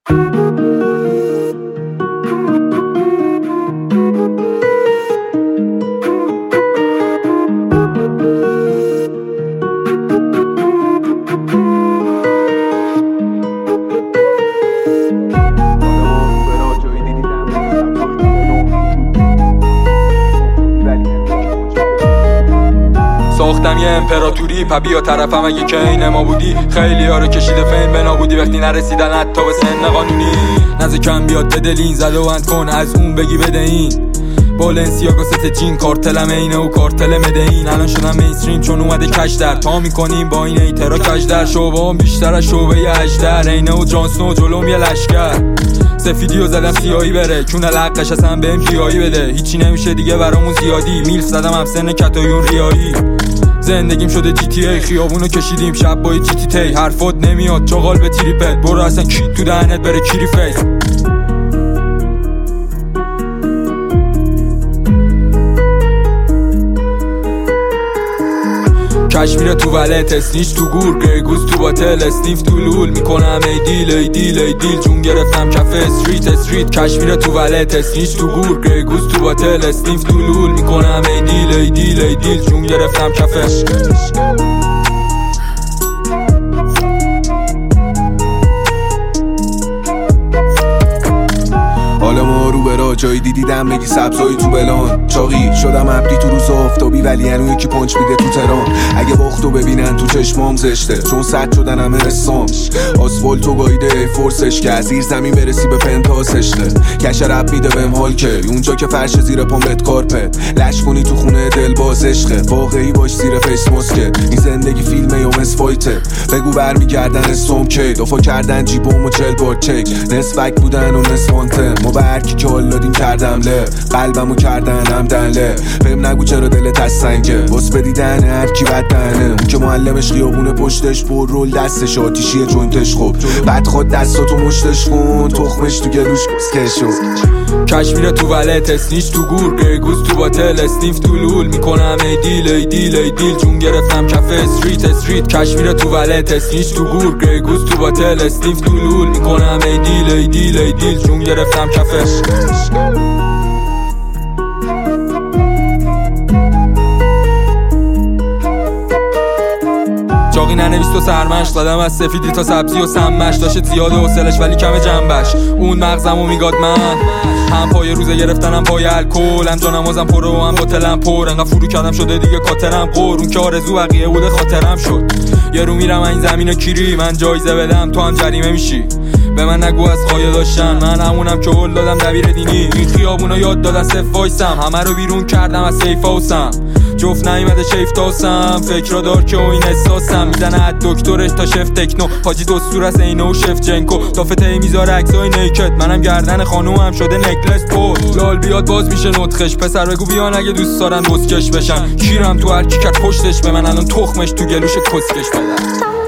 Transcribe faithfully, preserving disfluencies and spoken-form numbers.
ساختم یه امپراتوری پا بیا طرفم اگه که این ما بودی. خیلی ها رو کشیده فین به نابودی وقتی نرسیدن حتی به سن قانونی. نزد کم بیاد بدلین زد و اند کن از اون بگی بده این بالنسیاگا ست جین کارتلم اینه و کارتل مدهین. الان شدم مینستریم چون اومده کش در تا میکنیم با این ایترا کش در. شعبه هم بیشتر از شعبه اجدر اینه و جانسنو جلوم یه لشکر. سفیدیو زدم سیاهی بره کون لقش اصلا بهم کیایی بده. هیچی نمیشه دیگه برامون زیادی میلف زدم هم سن کتایون ریایی. زندگیم شده جی تی ای خیابونو کشیدیم شب با جی تی تی. حرفات نمیاد چاقال به تریپت برو اصلا کی تو دهنت بره کیری فیس. کشمیر تو ولت اسنیچ تو گور گرگوز تو باتل اسنیف تو لول میکنم ای دیل ای دیل ای دیل جون گرفتم کف استریت استریت. کشمیر تو ولت اسنیچ تو گور گرگوز تو باتل اسنیف تو لول میکنم ای دیل ای دیل ای دیل جون گرفتم کف. حالا ما رو برا جایی دیدیدم بگی سبزایی تو بلان. چاقی شدم عبدی تو روز آفتابی ولی هنو یکی پنچ میده تو تران. اگه باختو ببینن تو چشمام زشته چون سد شدن همه رسام. آسفالتو گایده ای فورسش که از زیر زمین برسی به پنتاس عشقه. کش رب میده بهم حال که اونجا که فرش زیر پام بد کارپت. لش کنی تو خونه دل باز عشقه واقعی باش زیر فیس ماسکه. این زندگی فیلمه یا مس فایته بگو برمیگردن استوم کی دفا کردن جیبوم و چل بار چک. نصفک بودن و نصفانته ما به هرکی که حال دادیم کردم له. قلبمو کردن هم دنله بهم نگو چرا دلت از سنگه. بس بدیدن هرکی بد دهنه اون که معلمش خیابونه پشتش پر رول دستش آتیشیه جوینتش خوب. بعد خود دستاتو مشتش کن تخمش تو گلوش کسکشو. کشمیر تو ولت اسنیچ تو گور گرگوز تو باتل اسنیف تو لول میکنم ای دیل ای دیل ای دیل جون گرفتم کف استریت استریت. کشمیر تو ولت اسنیچ تو گور گرگوز تو باتل اسنیف تو لول میکنم ای دیل ای دیل ای دیل جون گرفتم کف. چاقی ننویس تو سرمش زدم از سفیدی تا سبزی و سمش. داشت زیاده حوصلش ولی کم جنبش. اون مغزمو میگاد من هم پای روزه گرفتنم هم پای الکل. هم جانم وزم پر و هم باتلم پر. انقدر فرو کردم شده دیگه کاترم قرون که آرزو بقیه بوده خاطرم شد. یه رو میرم این زمینو کیری من جایزه بدم تو هم جریمه میشی. به من نگو از خواهی داشتن من همونم که هل دادم دبیر دینی. این خیابونا یاد دادن صف وایسم همه رو بیرون کردم از سیف هاوسم. جفت نیومده شیف تاسم فکر دار که این احساسم. میزنه از دکترش تا شف تکنو حاجی دستور از اینو و شف جنکو. دافته میذاره عکسای نیکت منم گردن خانومم شده نکلس پول. لال بیاد باز میشه نطخش پسر بگو بیان اگه دوست دارن بسکش بشن. کیرم تو هر کی کرد پشتش به من الان تخمش تو گلوش کسکش بدن.